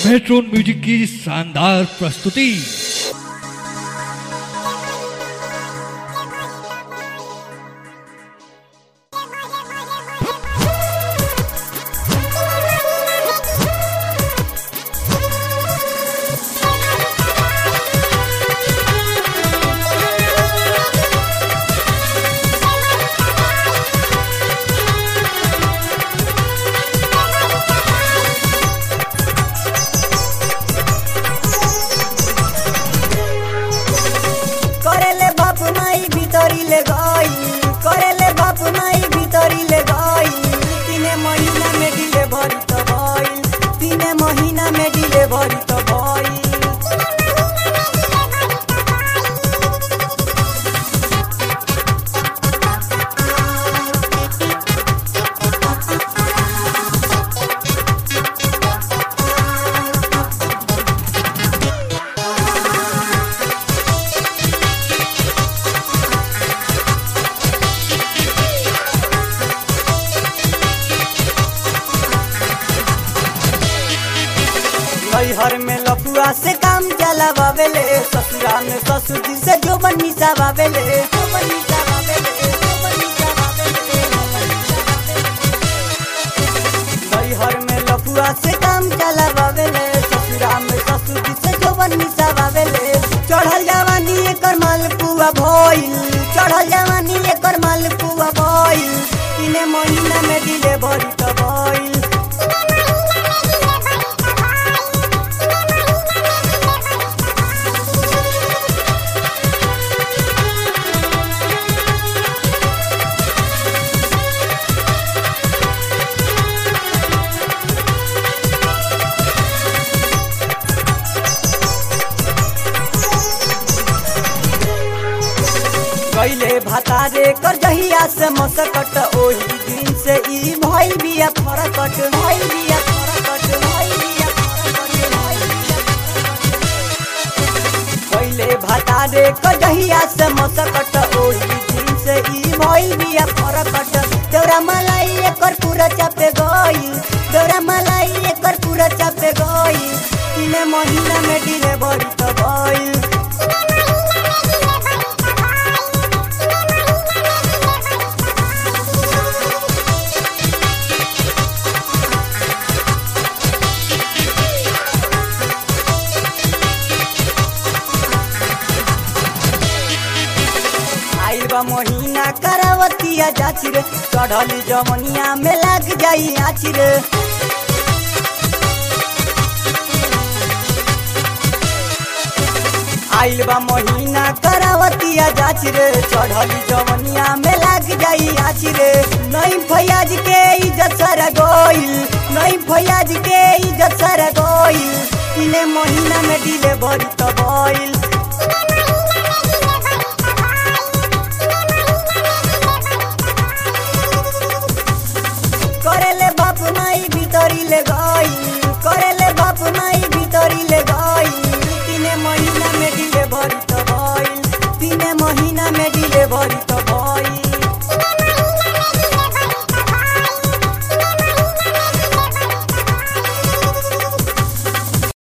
Matron music की शानदार प्रस्तुति। करेले बाप माई भीतरी ले गई 3 महीना में डिलीवरी तो भइल 3 महीना में डिलीवरी तो भइल। हर में लफुआ से काम चलावेले ससुरा में ससुर जी से जो बनी सावेले हर में लफुआ से काम चलावेले ससुरा में ससुर जी से जो बनी सावेले। चढ़ल जवानी एकर मालपुआ भइल चढ़ल जवानी एकर मालपुआ भइल 3 महीना में डिलीवरी तो भइल। पहले भातारे कर जहिया से मसकट ओही दिन से ई भइल बिया फरकट भइल बिया फरकट भइल बिया फरकट। पहले भातारे कर जहिया से मसकट ओही दिन से ई भइल बिया फरकट। देवरा मलाई एकर पूरा चापे गई देवरा मलाई एकर पूरा चापे गई 3 महीना में डिलीवरी तो भइल। महीना करावतिया जाची रे चढ़ली जमनिया में लग जाई आची रे। आइल बा महीना करावतिया जाची रे चढ़ली जमनिया में लग जाई आची रे। नहीं फैयाज के इज्जत सर गइल नहीं फैयाज के इज्जत सर गइल 3 महीना में डिलीवरी तो भइल।